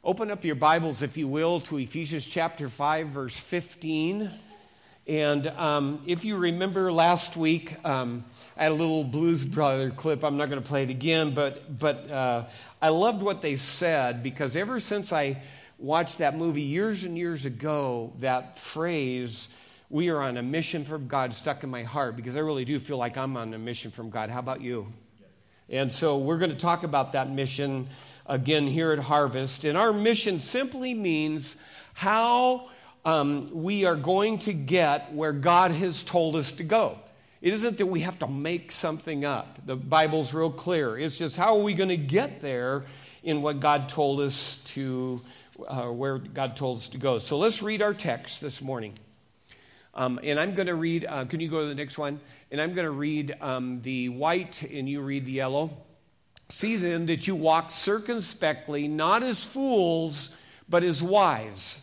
Open up your Bibles, if you will, to Ephesians chapter 5, verse 15. And if you remember last week, I had a little Blues Brother clip. I'm not going to play it again, but I loved what they said, because ever since I watched that movie years and years ago, that phrase, "We are on a mission from God," stuck in my heart, because I really do feel like I'm on a mission from God. How about you? Yes. And so we're going to talk about that mission again here at Harvest. And our mission simply means how we are going to get where God has told us to go. It isn't that we have to make something up. The Bible's real clear. It's just how are we going to get there in what God told us to, where God told us to go. So let's read our text this morning. And I'm going to read, can you go to the next one? And I'm going to read the white and you read the yellow. "See then that you walk circumspectly, not as fools, but as wise.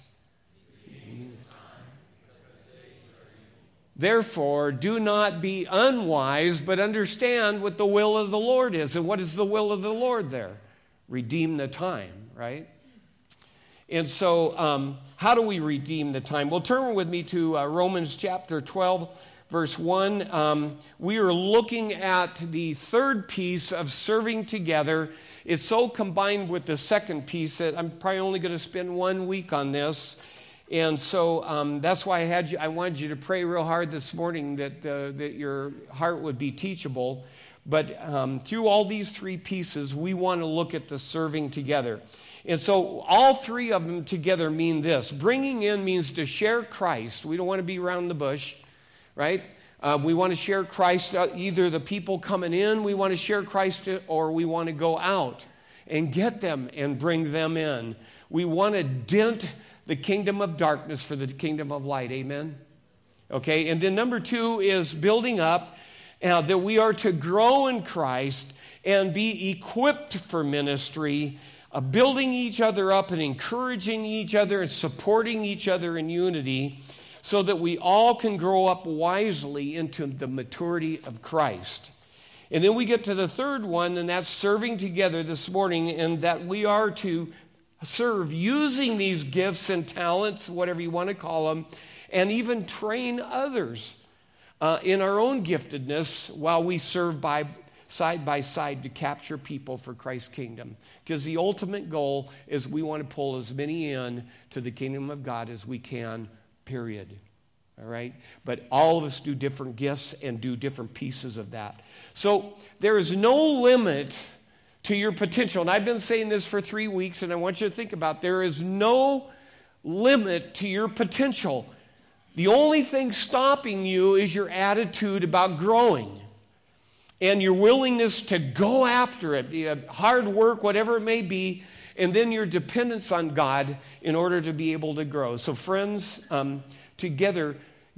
Therefore, do not be unwise, but understand what the will of the Lord is." And what is the will of the Lord there? Redeem the time, right? And so, how do we redeem the time? Well, turn with me to Romans chapter 12, verse 1. We are looking at the third piece of serving together. It's so combined with the second piece that I'm probably only going to spend 1 week on this. And so that's why I wanted you to pray real hard this morning that your heart would be teachable. But through all these three pieces, we want to look at the serving together. And so all three of them together mean this. Bringing in means to share Christ. We don't want to be around the bush, right? We want to share Christ, either the people coming in, we want to share Christ, or we want to go out and get them and bring them in. We want to dent the kingdom of darkness for the kingdom of light. Amen? Okay, and then number 2 is building up, that we are to grow in Christ and be equipped for ministry, building each other up and encouraging each other and supporting each other in unity, so that we all can grow up wisely into the maturity of Christ. And then we get to the third one, and that's serving together this morning, and that we are to serve using these gifts and talents, whatever you want to call them, and even train others in our own giftedness while we serve side by side to capture people for Christ's kingdom. Because the ultimate goal is we want to pull as many in to the kingdom of God as we can, period. All right? But all of us do different gifts and do different pieces of that. So there is no limit to your potential. And I've been saying this for 3 weeks, and I want you to think about, there is no limit to your potential. The only thing stopping you is your attitude about growing and your willingness to go after it, hard work, whatever it may be, and then your dependence on God in order to be able to grow. So friends, together,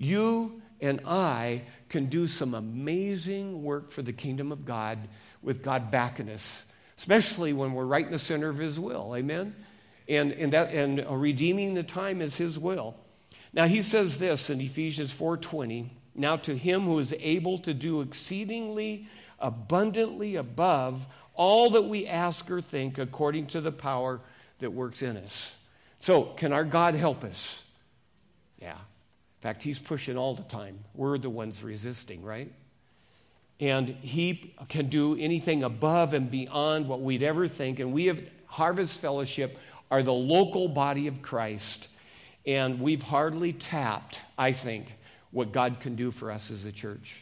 you and I can do some amazing work for the kingdom of God with God backing us, especially when we're right in the center of His will. Amen? And redeeming the time is His will. Now, he says this in Ephesians 4:20, "Now to Him who is able to do exceedingly abundantly above all that we ask or think, according to the power that works in us." So, can our God help us? Yeah. In fact, He's pushing all the time. We're the ones resisting, right? And He can do anything above and beyond what we'd ever think. And we have Harvest Fellowship are the local body of Christ. And we've hardly tapped, I think, what God can do for us as a church.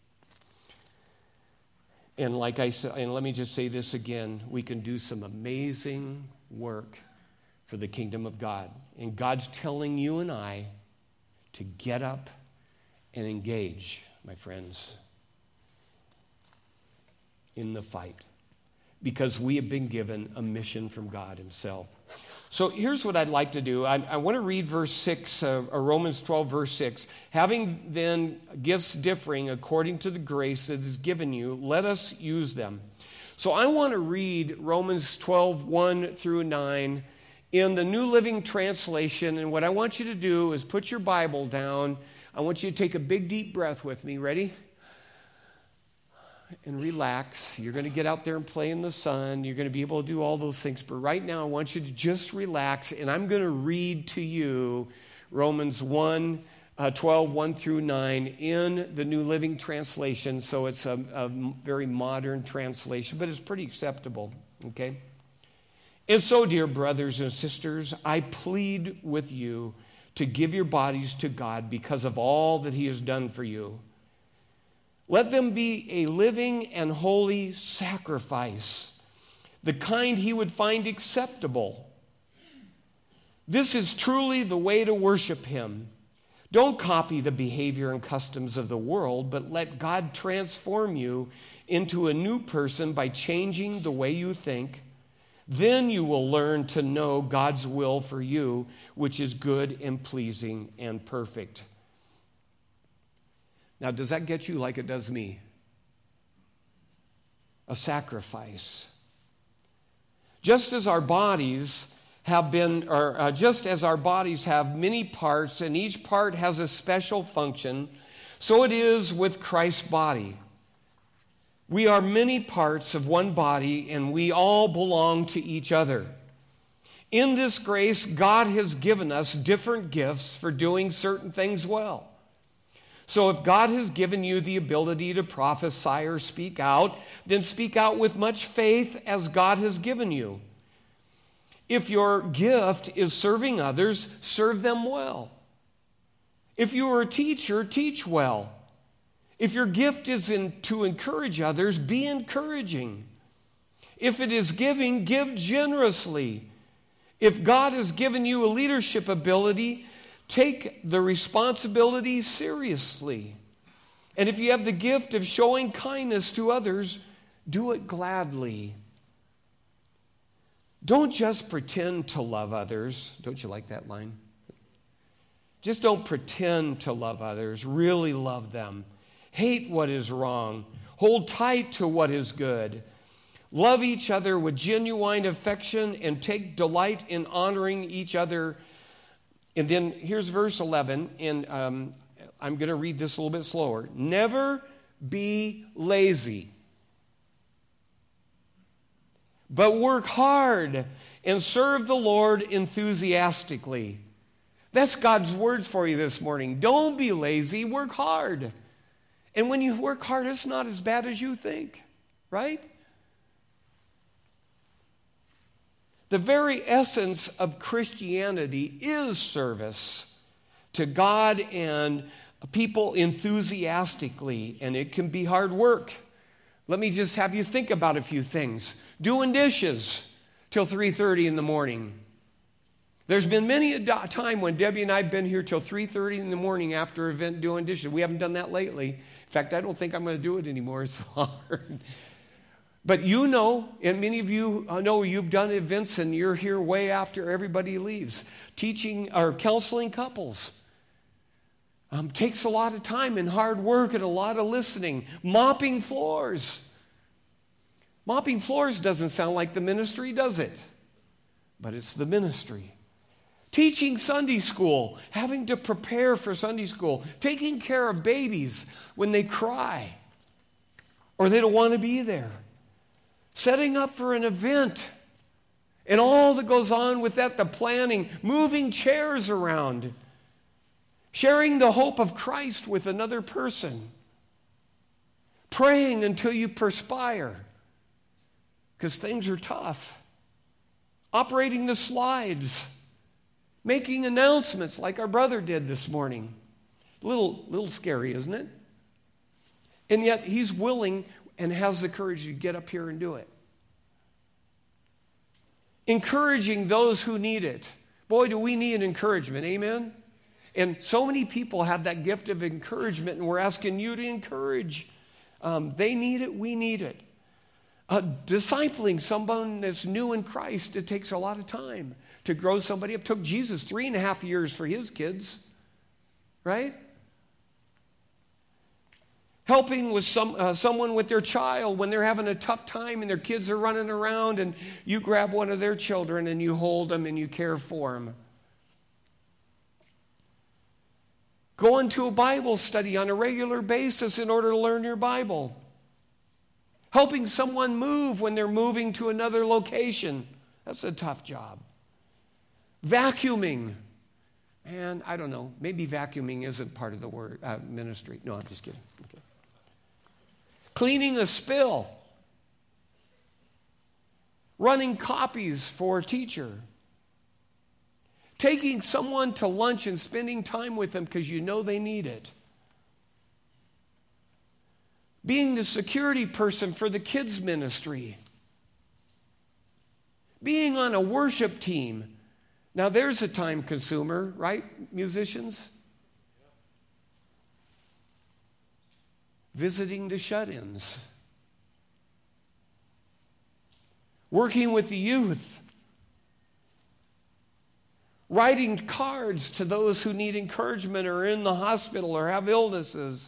And like I said, and let me just say this again, we can do some amazing work for the kingdom of God. And God's telling you and I to get up and engage, my friends, in the fight, because we have been given a mission from God Himself. So here's what I'd like to do. I want to read verse 6, Romans 12, verse 6. "Having then gifts differing according to the grace that is given you, let us use them." So I want to read Romans 12, 1 through 9 in the New Living Translation. And what I want you to do is put your Bible down. I want you to take a big, deep breath with me. Ready? and relax. You're going to get out there and play in the sun. You're going to be able to do all those things. But right now, I want you to just relax, and I'm going to read to you Romans 12, 1 through 9 in the New Living Translation. So it's a very modern translation, but it's pretty acceptable, okay? And so, dear brothers and sisters, I plead with you to give your bodies to God because of all that He has done for you. Let them be a living and holy sacrifice, the kind He would find acceptable. This is truly the way to worship Him. Don't copy the behavior and customs of the world, but let God transform you into a new person by changing the way you think. Then you will learn to know God's will for you, which is good and pleasing and perfect. Now, does that get you like it does me? A sacrifice. Just as our bodies have many parts, and each part has a special function, so it is with Christ's body. We are many parts of one body, and we all belong to each other. In this grace, God has given us different gifts for doing certain things well. So if God has given you the ability to prophesy or speak out, then speak out with much faith as God has given you. If your gift is serving others, serve them well. If you are a teacher, teach well. If your gift is to encourage others, be encouraging. If it is giving, give generously. If God has given you a leadership ability, take the responsibility seriously. And if you have the gift of showing kindness to others, do it gladly. Don't just pretend to love others. Don't you like that line? Just don't pretend to love others. Really love them. Hate what is wrong. Hold tight to what is good. Love each other with genuine affection and take delight in honoring each other. And then here's verse 11, and I'm going to read this a little bit slower. Never be lazy, but work hard and serve the Lord enthusiastically. That's God's words for you this morning. Don't be lazy, work hard. And when you work hard, it's not as bad as you think, right? The very essence of Christianity is service to God and people enthusiastically, and it can be hard work. Let me just have you think about a few things. Doing dishes till 3:30 in the morning. There's been many a time when Debbie and I have been here till 3:30 in the morning after an event doing dishes. We haven't done that lately. In fact, I don't think I'm going to do it anymore. It's hard. But you know, and many of you know you've done events and you're here way after everybody leaves. Teaching or counseling couples takes a lot of time and hard work and a lot of listening. Mopping floors. Mopping floors doesn't sound like the ministry, does it? But it's the ministry. Teaching Sunday school, having to prepare for Sunday school, taking care of babies when they cry or they don't want to be there. Setting up for an event and all that goes on with that, the planning, moving chairs around, sharing the hope of Christ with another person, praying until you perspire because things are tough, operating the slides, making announcements like our brother did this morning. A little scary, isn't it? And yet he's willing and has the courage to get up here and do it. Encouraging those who need it. Boy, do we need encouragement, amen? And so many people have that gift of encouragement, and we're asking you to encourage. They need it, we need it. Discipling someone that's new in Christ, it takes a lot of time to grow somebody up. It took Jesus 3.5 years for his kids, right? Helping with someone with their child when they're having a tough time and their kids are running around and you grab one of their children and you hold them and you care for them. Going to a Bible study on a regular basis in order to learn your Bible. Helping someone move when they're moving to another location. That's a tough job. Vacuuming. And I don't know, maybe vacuuming isn't part of the word ministry. No, I'm just kidding. Okay. Cleaning a spill. Running copies for a teacher. Taking someone to lunch and spending time with them because you know they need it. Being the security person for the kids' ministry. Being on a worship team. Now there's a time consumer, right, musicians? Visiting the shut-ins. Working with the youth. Writing cards to those who need encouragement or are in the hospital or have illnesses.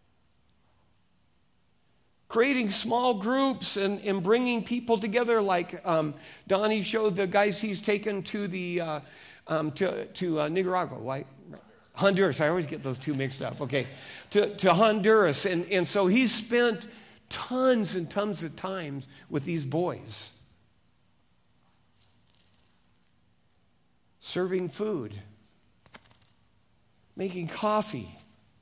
Creating small groups and bringing people together, like Donnie showed the guys he's taken to the to Nicaragua, right? Honduras. I always get those two mixed up. Okay, to Honduras, and so he spent tons and tons of times with these boys, serving food, making coffee.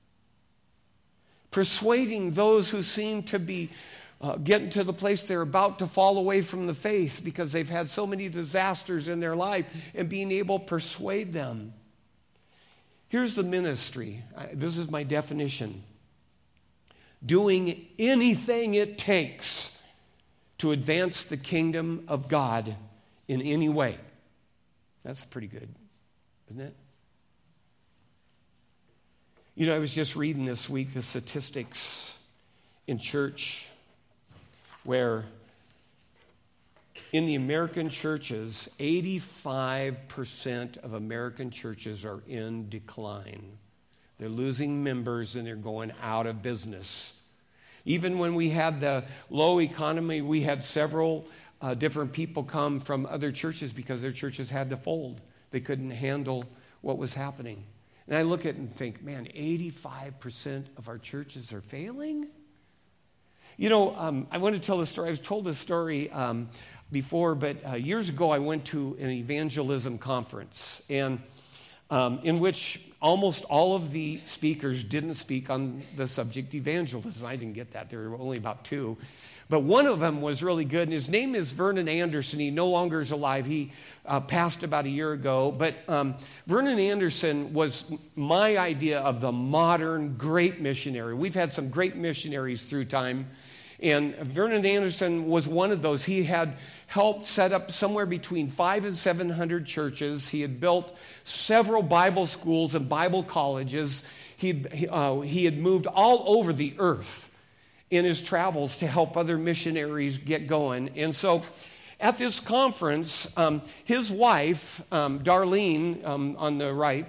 Persuading those who seem to be getting to the place they're about to fall away from the faith because they've had so many disasters in their life, and being able to persuade them. Here's the ministry. This is my definition. Doing anything it takes to advance the kingdom of God in any way. That's pretty good, isn't it? You know, I was just reading this week the statistics in church where in the American churches, 85% of American churches are in decline. They're losing members and they're going out of business. Even when we had the low economy, we had several different people come from other churches because their churches had to fold. They couldn't handle what was happening. And I look at it and think, man, 85% of our churches are failing? You know, I want to tell this story. I've told this story before, but years ago I went to an evangelism conference, and in which almost all of the speakers didn't speak on the subject evangelism. I didn't get that. There were only about two. But one of them was really good, and his name is Vernon Anderson. He no longer is alive. He passed about a year ago. But Vernon Anderson was my idea of the modern great missionary. We've had some great missionaries through time, and Vernon Anderson was one of those. He had helped set up somewhere between 500 and 700 churches. He had built several Bible schools and Bible colleges. He had moved all over the earth in his travels to help other missionaries get going. And so at this conference, his wife, Darlene, on the right,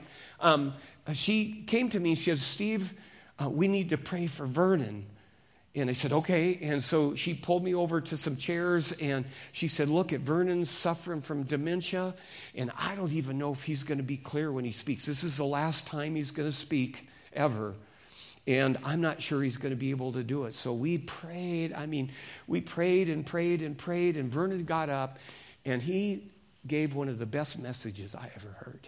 she came to me and she said, Steve, we need to pray for Vernon. And I said, okay. And so she pulled me over to some chairs and she said, look, Vernon's suffering from dementia, and I don't even know if he's going to be clear when he speaks. This is the last time he's going to speak ever. And I'm not sure he's going to be able to do it. So we prayed. We prayed and prayed and prayed. And Vernon got up, and he gave one of the best messages I ever heard.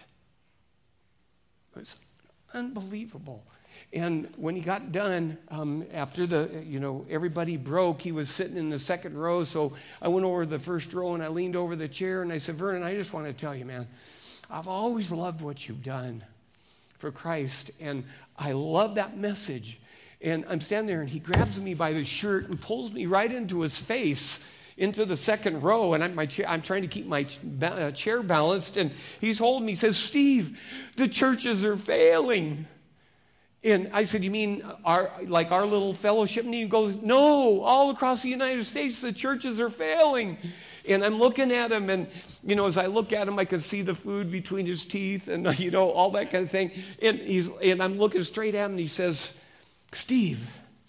It was unbelievable. And when he got done, after everybody broke, he was sitting in the second row. So I went over to the first row, and I leaned over the chair, and I said, Vernon, I just want to tell you, man, I've always loved what you've done for Christ, and I love that message. And I'm standing there, and he grabs me by the shirt and pulls me right into his face, into the second row. And I'm trying to keep my chair balanced, and he's holding me. He says, Steve, the churches are failing. And I said, you mean our little fellowship? And he goes, no, all across the United States, the churches are failing. And I'm looking at him, and, as I look at him, I can see the food between his teeth and, all that kind of thing. And I'm looking straight at him, and he says, Steve,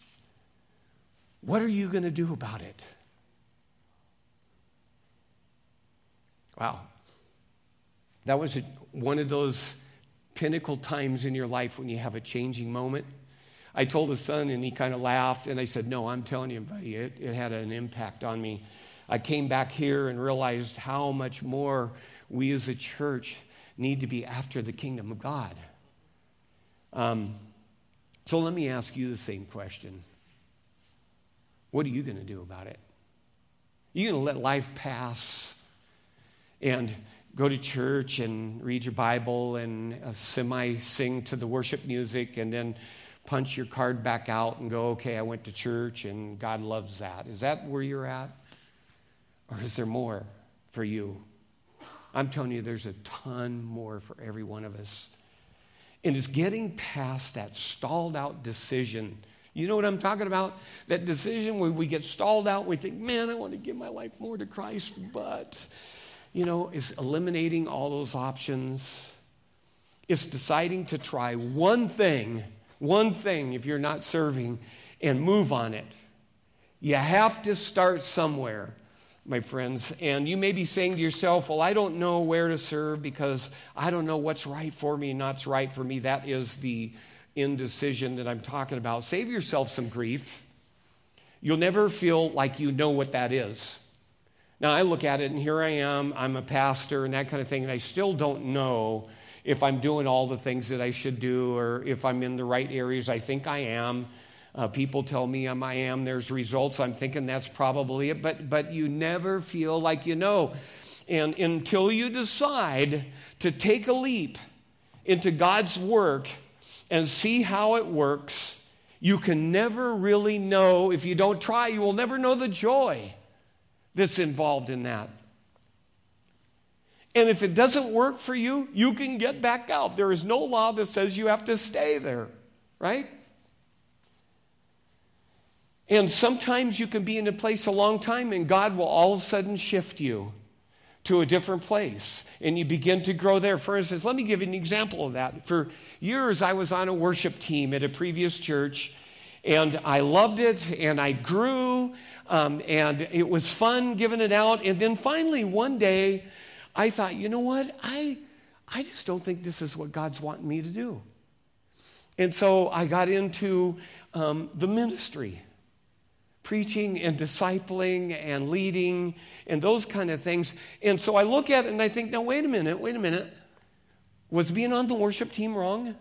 what are you going to do about it? Wow. That was one of those pinnacle times in your life when you have a changing moment. I told his son, and he kind of laughed, and I said, no, I'm telling you, buddy, it had an impact on me. I came back here and realized how much more we as a church need to be after the kingdom of God. So let me ask you the same question. What are you going to do about it? You're going to let life pass and go to church and read your Bible and sing to the worship music and then punch your card back out and go, okay, I went to church and God loves that. Is that where you're at? Or is there more for you? I'm telling you, there's a ton more for every one of us. And it's getting past that stalled out decision. You know what I'm talking about? That decision where we get stalled out and we think, man, I want to give my life more to Christ, but, it's eliminating all those options. It's deciding to try one thing if you're not serving, and move on it. You have to start somewhere, my friends. And you may be saying to yourself, well, I don't know where to serve because I don't know what's right for me and not right for me. That is the indecision that I'm talking about. Save yourself some grief. You'll never feel like you know what that is. Now, I look at it, and here I am. I'm a pastor and that kind of thing, and I still don't know if I'm doing all the things that I should do or if I'm in the right areas. I think I am. People tell me I am. There's results. I'm thinking that's probably it. But you never feel like you know. And until you decide to take a leap into God's work and see how it works, you can never really know. If you don't try, you will never know the joy that's involved in that. And if it doesn't work for you, you can get back out. There is no law that says you have to stay there, right? And sometimes you can be in a place a long time and God will all of a sudden shift you to a different place and you begin to grow there. For instance, let me give you an example of that. For years, I was on a worship team at a previous church and I loved it and I grew and it was fun giving it out. And then finally one day, I thought, you know what? I just don't think this is what God's wanting me to do. And so I got into the ministry, preaching and discipling and leading and those kind of things. And so I look at it and I think, now, wait a minute. Was being on the worship team wrong?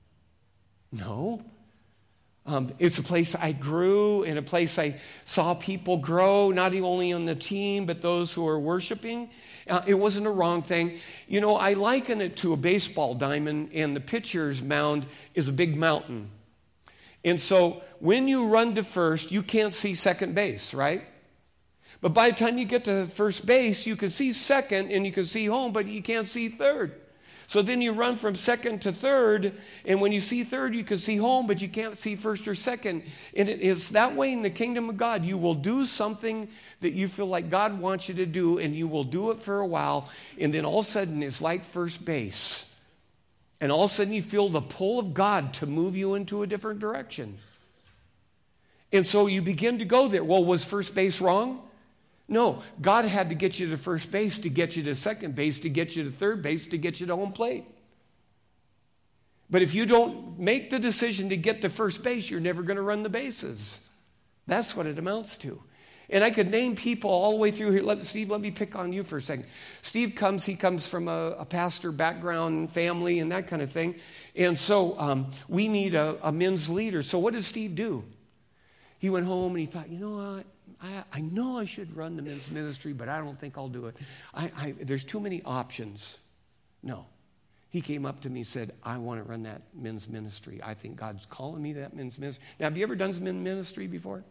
No. It's a place I grew, and a place I saw people grow, not only on the team, but those who are worshiping. It wasn't a wrong thing. I liken it to a baseball diamond, and the pitcher's mound is a big mountain. And so when you run to first, you can't see second base, right? But by the time you get to first base, you can see second, and you can see home, but you can't see third. So then you run from second to third, and when you see third, you can see home, but you can't see first or second. And it is that way in the kingdom of God. You will do something that you feel like God wants you to do, and you will do it for a while, and then all of a sudden it's like first base. And all of a sudden you feel the pull of God to move you into a different direction. And so you begin to go there. Well, was first base wrong? No, God had to get you to first base, to get you to second base, to get you to third base, to get you to home plate. But if you don't make the decision to get to first base, you're never going to run the bases. That's what it amounts to. And I could name people all the way through here. Steve, let me pick on you for a second. Steve he comes from a pastor background, family, and that kind of thing. And so we need a men's leader. So what did Steve do? He went home and he thought, you know what? I know I should run the men's ministry, but I don't think I'll do it. There's too many options. No. He came up to me and said, I want to run that men's ministry. I think God's calling me to that men's ministry. Now, have you ever done some men's ministry before?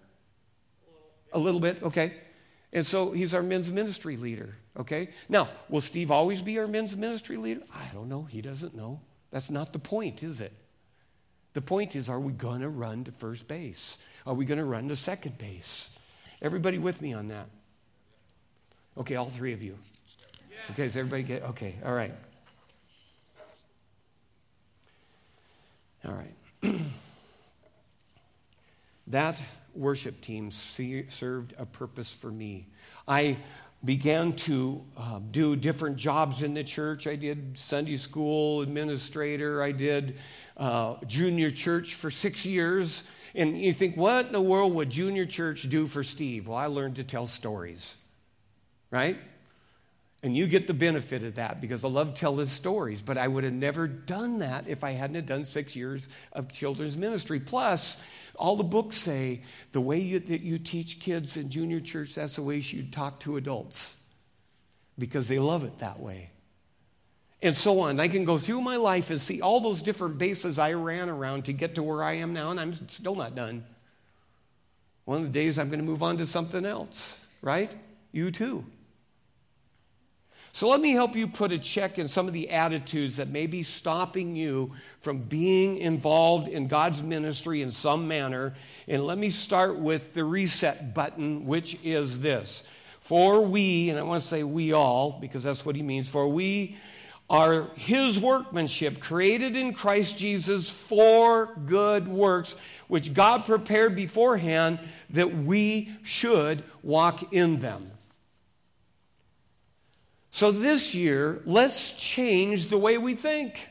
A little bit, okay. And so he's our men's ministry leader, okay. Now, will Steve always be our men's ministry leader? I don't know. He doesn't know. That's not the point, is it? The point is, are we going to run to first base? Are we going to run to second base? Everybody with me on that? Okay, all three of you. Okay, does everybody get, okay, all right. All right. That worship team served a purpose for me. I began to do different jobs in the church. I did Sunday school administrator. I did junior church for 6 years. And you think, what in the world would junior church do for Steve? Well, I learned to tell stories, right? And you get the benefit of that because I love telling stories. But I would have never done that if I hadn't done 6 years of children's ministry. Plus, all the books say the way that you teach kids in junior church, that's the way you should talk to adults because they love it that way. And so on. I can go through my life and see all those different bases I ran around to get to where I am now, and I'm still not done. One of the days I'm going to move on to something else, right? You too. So let me help you put a check in some of the attitudes that may be stopping you from being involved in God's ministry in some manner. And let me start with the reset button, which is this. For we, and I want to say we all, because that's what he means, for we are his workmanship, created in Christ Jesus for good works, which God prepared beforehand that we should walk in them. So this year, let's change the way we think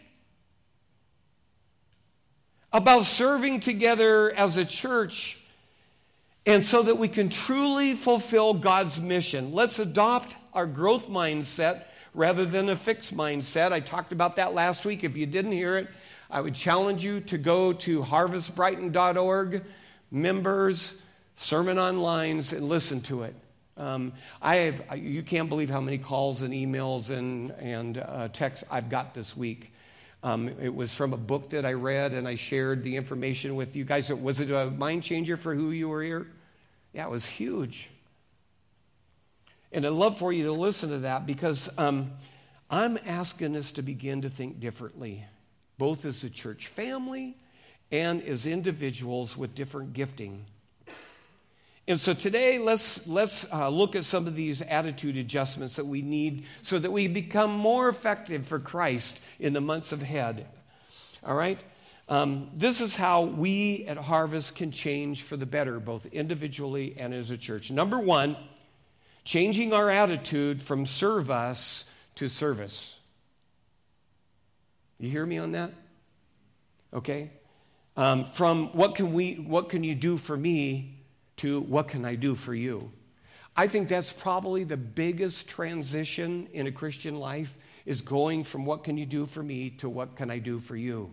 about serving together as a church, and so that we can truly fulfill God's mission. Let's adopt our growth mindset rather than a fixed mindset. I talked about that last week. If you didn't hear it, I would challenge you to go to harvestbrighton.org, members, sermon online, and listen to it. You can't believe how many calls and emails and texts I've got this week. It was from a book that I read, and I shared the information with you guys. Was it a mind changer for who you were here? Yeah, it was huge. And I'd love for you to listen to that because I'm asking us to begin to think differently, both as a church family and as individuals with different gifting. And so today, let's look at some of these attitude adjustments that we need so that we become more effective for Christ in the months ahead. All right? This is how we at Harvest can change for the better, both individually and as a church. Number one, changing our attitude from serve us to service. You hear me on that? Okay? From what can you do for me to what can I do for you? I think that's probably the biggest transition in a Christian life is going from what can you do for me to what can I do for you.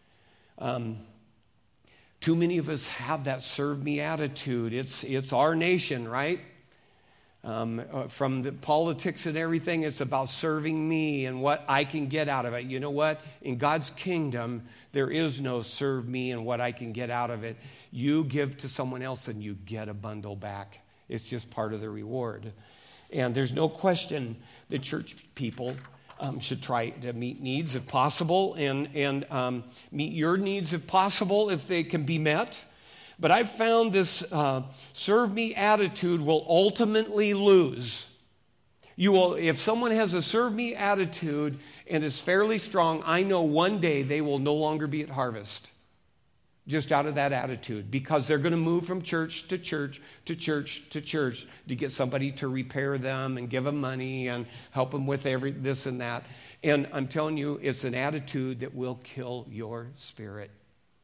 Too many of us have that serve me attitude. It's our nation, right? From the politics and everything, it's about serving me and what I can get out of it. You know what? In God's kingdom, there is no serve me and what I can get out of it. You give to someone else and you get a bundle back. It's just part of the reward. And there's no question that church people should try to meet needs if possible and meet your needs if possible, if they can be met. But I've found this serve me attitude will ultimately lose. You will, if someone has a serve me attitude and is fairly strong, I know one day they will no longer be at Harvest. Just out of that attitude, because they're going to move from church to church to church to church to get somebody to repair them and give them money and help them with this and that. And I'm telling you, it's an attitude that will kill your spirit.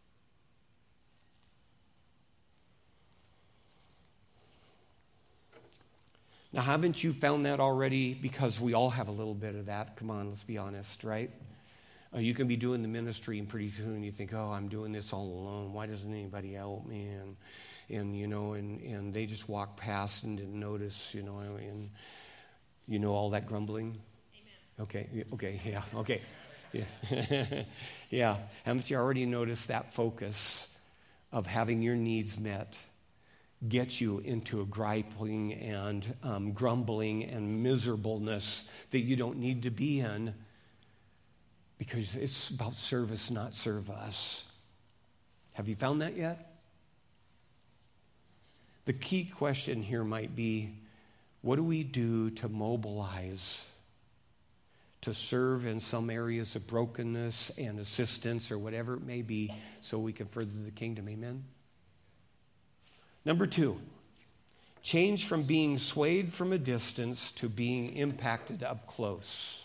Now, haven't you found that already? Because we all have a little bit of that. Come on, let's be honest, right? You can be doing the ministry, and pretty soon you think, oh, I'm doing this all alone. Why doesn't anybody help me? And they just walk past and didn't notice, and all that grumbling. Amen. Okay, yeah, okay. Yeah. Yeah. Haven't you already noticed that focus of having your needs met gets you into a griping and grumbling and miserableness that you don't need to be in? Because it's about service, not serve us. Have you found that yet? The key question here might be, what do we do to mobilize, to serve in some areas of brokenness and assistance or whatever it may be so we can further the kingdom? Amen? Number two, Change from being swayed from a distance to being impacted up close.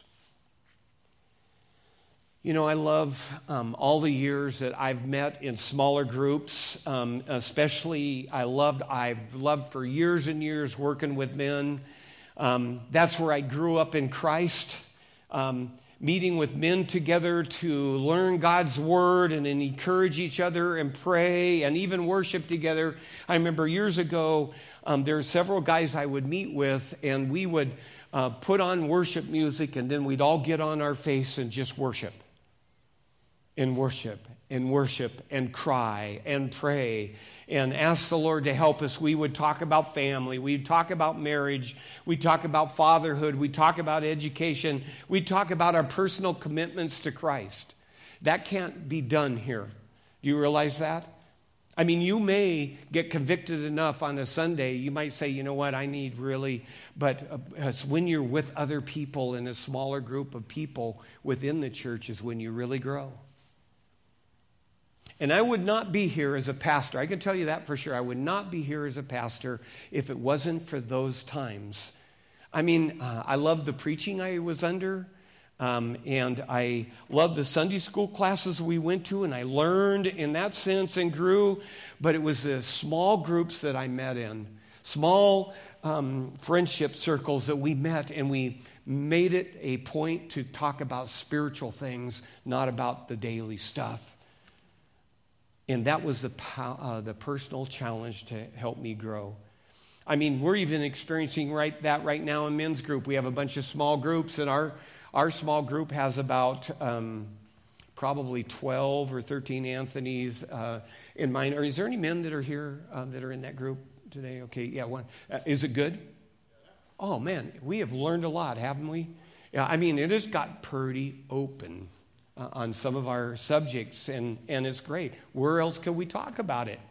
You know, I love all the years that I've met in smaller groups. Especially, I've loved for years and years working with men. That's where I grew up in Christ. Meeting with men together to learn God's word and encourage each other and pray and even worship together. I remember years ago, there were several guys I would meet with, and we would put on worship music, and then we'd all get on our face and just worship. And worship and worship and cry and pray and ask the Lord to help us. We would talk about family. We'd talk about marriage. We'd talk about fatherhood. We'd talk about education. We'd talk about our personal commitments to Christ. That can't be done here. Do you realize that? I mean, you may get convicted enough on a Sunday. You might say, you know what, I need really, but it's when you're with other people in a smaller group of people within the church is when you really grow. And I would not be here as a pastor. I can tell you that for sure. I would not be here as a pastor if it wasn't for those times. I mean, I loved the preaching I was under, and I loved the Sunday school classes we went to, and I learned in that sense and grew. But it was the small groups that I met in, small friendship circles that we met, and we made it a point to talk about spiritual things, not about the daily stuff. And that was the personal challenge to help me grow. I mean, we're even experiencing that right now in men's group. We have a bunch of small groups, and our small group has about probably 12 or 13 Anthony's in mine. Is there any men that are here that are in that group today? Okay, yeah, one. Is it good? Oh, man, we have learned a lot, haven't we? Yeah, I mean, it has got pretty open on some of our subjects, and it's great. Where else can we talk about it?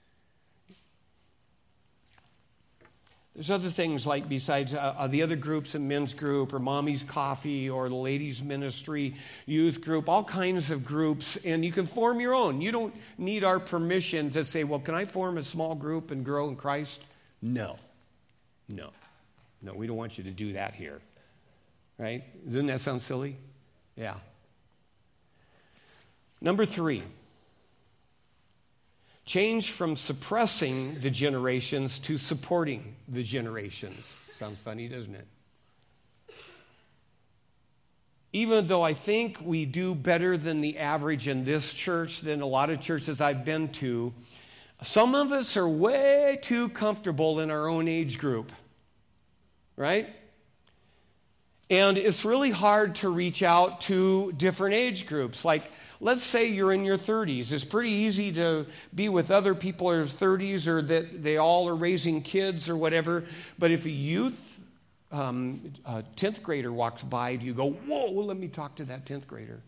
There's other things like besides the other groups, a men's group or mommy's coffee or the ladies ministry, youth group, all kinds of groups, and you can form your own. You don't need our permission to say, well, can I form a small group and grow in Christ? No, we don't want you to do that here, right? Doesn't that sound silly? Yeah. Number 3, change from suppressing the generations to supporting the generations. Sounds funny, doesn't it? Even though I think we do better than the average in this church than a lot of churches I've been to, some of us are way too comfortable in our own age group, right? And it's really hard to reach out to different age groups. Like, let's say you're in your 30s. It's pretty easy to be with other people in their 30s or that they all are raising kids or whatever. But if a youth, a 10th grader walks by, do you go, whoa, well, let me talk to that 10th grader?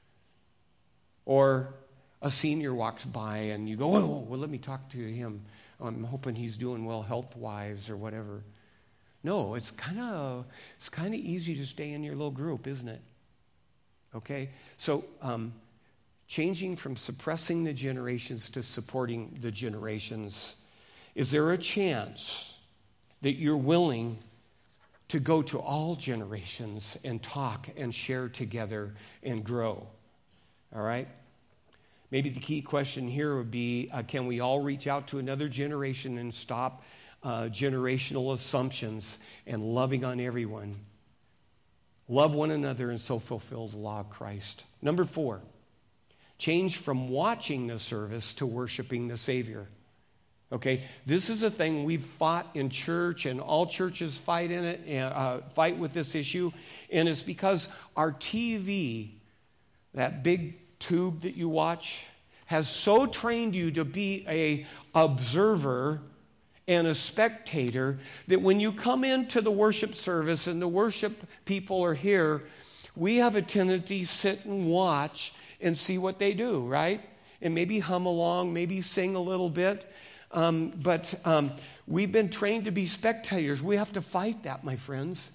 Or a senior walks by and you go, whoa, well, let me talk to him. I'm hoping he's doing well health-wise or whatever. No, it's kind of easy to stay in your little group, isn't it? Okay? So, changing from suppressing the generations to supporting the generations. Is there a chance that you're willing to go to all generations and talk and share together and grow? All right? Maybe the key question here would be, can we all reach out to another generation and stop generational assumptions and loving on everyone? Love one another and so fulfill the law of Christ. Number 4, change from watching the service to worshiping the Savior. Okay, this is a thing we've fought in church, and all churches fight in it, and fight with this issue, and it's because our TV, that big tube that you watch, has so trained you to be a observer and a spectator that when you come into the worship service and the worship people are here, we have a tendency to sit and watch and see what they do, right? And maybe hum along, maybe sing a little bit. But we've been trained to be spectators. We have to fight that, my friends.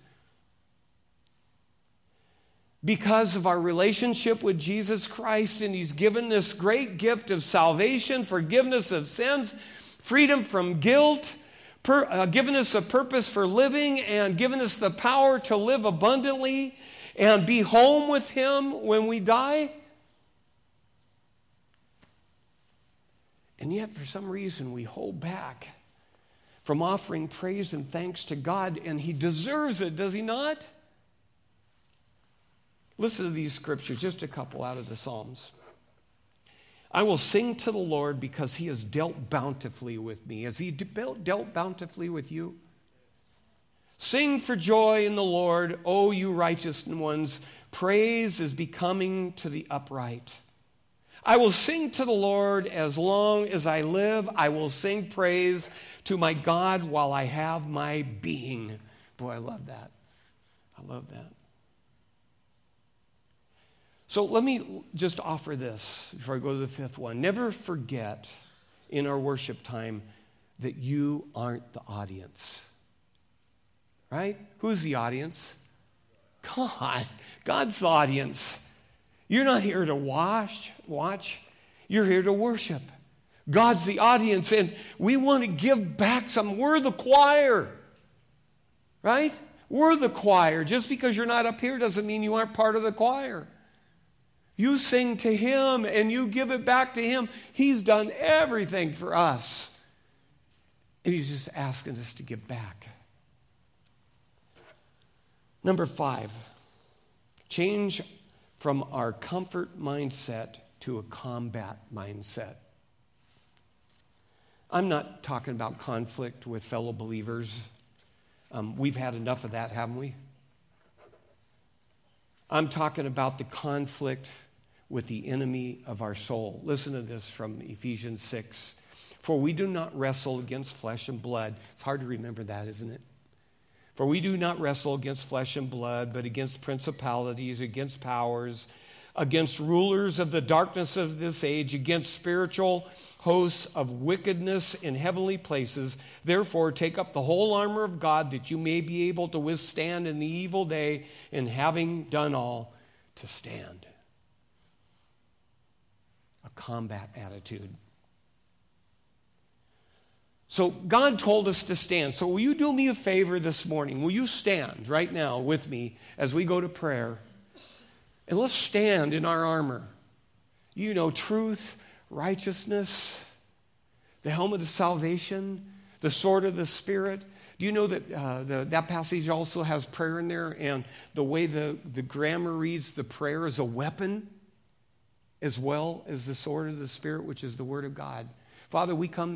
Because of our relationship with Jesus Christ, and He's given this great gift of salvation, forgiveness of sins, freedom from guilt, given us a purpose for living and given us the power to live abundantly and be home with him when we die. And yet, for some reason, we hold back from offering praise and thanks to God, and he deserves it, does he not? Listen to these scriptures, just a couple out of the Psalms. I will sing to the Lord because he has dealt bountifully with me. Has he dealt bountifully with you? Sing for joy in the Lord, O you righteous ones. Praise is becoming to the upright. I will sing to the Lord as long as I live. I will sing praise to my God while I have my being. Boy, I love that. I love that. So let me just offer this before I go to the fifth one. Never forget in our worship time that you aren't the audience. Right? Who's the audience? God. God's the audience. You're not here to watch. You're here to worship. God's the audience, and we want to give back some. We're the choir. Right? We're the choir. Just because you're not up here doesn't mean you aren't part of the choir. You sing to him and you give it back to him. He's done everything for us. And he's just asking us to give back. Number 5, change from our comfort mindset to a combat mindset. I'm not talking about conflict with fellow believers. We've had enough of that, haven't we? I'm talking about the conflict with the enemy of our soul. Listen to this from Ephesians 6. For we do not wrestle against flesh and blood. It's hard to remember that, isn't it? For we do not wrestle against flesh and blood, but against principalities, against powers, against rulers of the darkness of this age, against spiritual hosts of wickedness in heavenly places. Therefore, take up the whole armor of God that you may be able to withstand in the evil day, and having done all, to stand. A combat attitude. So God told us to stand. So will you do me a favor this morning? Will you stand right now with me as we go to prayer? And let's stand in our armor. You know, truth, righteousness, the helmet of salvation, the sword of the Spirit. Do you know that that passage also has prayer in there? And the way the grammar reads, the prayer is a weapon as well as the sword of the Spirit, which is the Word of God. Father, we come